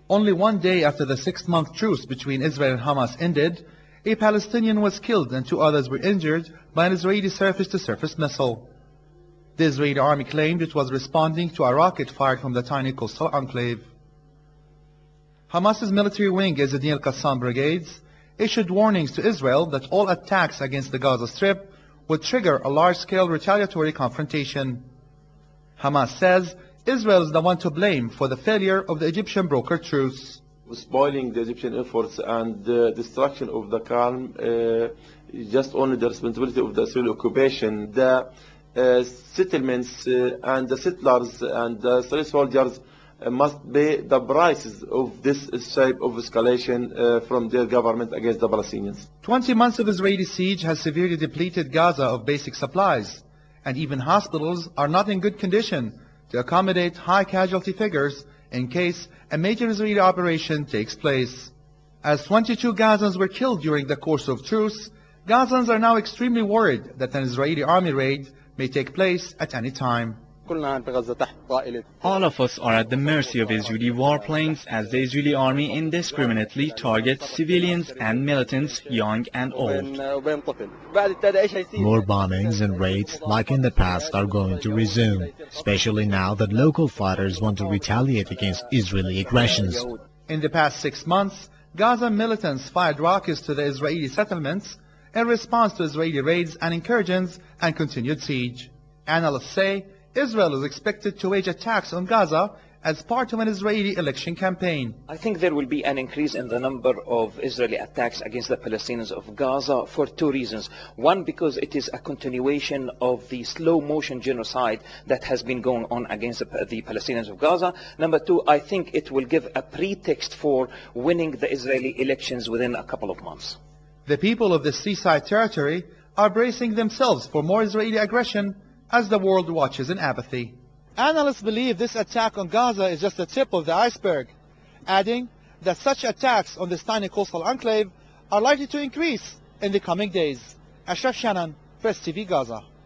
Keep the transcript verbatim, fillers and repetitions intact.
Only one day after the six-month truce between Israel and Hamas ended, a Palestinian was killed and two others were injured by an Israeli surface-to-surface missile. The Israeli army claimed it was responding to a rocket fired from the tiny coastal enclave. Hamas's military wing, Izz-e-Din al-Qassam brigades, issued warnings to Israel that all attacks against the Gaza Strip would trigger a large-scale retaliatory confrontation. Hamas says Israel is the one to blame for the failure of the Egyptian brokered truce. Spoiling the Egyptian efforts and the destruction of the calm uh, is just only the responsibility of the Israeli occupation. The uh, settlements uh, and the settlers and the Israeli soldiers uh, must pay the prices of this shape of escalation uh, from their government against the Palestinians. Twenty months of Israeli siege has severely depleted Gaza of basic supplies, and even hospitals are not in good condition to accommodate high casualty figures in case a major Israeli operation takes place. As twenty-two Gazans were killed during the course of truce, Gazans are now extremely worried that an Israeli army raid may take place at any time. All of us are at the mercy of Israeli warplanes as the Israeli army indiscriminately targets civilians and militants, young and old. More bombings and raids like in the past are going to resume, especially now that local fighters want to retaliate against Israeli aggressions. In the past six months, Gaza militants fired rockets to the Israeli settlements in response to Israeli raids and incursions and continued siege. Analysts say Israel is expected to wage attacks on Gaza as part of an Israeli election campaign. I think there will be an increase in the number of Israeli attacks against the Palestinians of Gaza for two reasons. One, because it is a continuation of the slow-motion genocide that has been going on against the, the Palestinians of Gaza. Number two, I think it will give a pretext for winning the Israeli elections within a couple of months. The people of the seaside territory are bracing themselves for more Israeli aggression as the world watches in apathy. Analysts believe this attack on Gaza is just the tip of the iceberg, adding that such attacks on this tiny coastal enclave are likely to increase in the coming days. Ashraf Shannon, Press T V Gaza.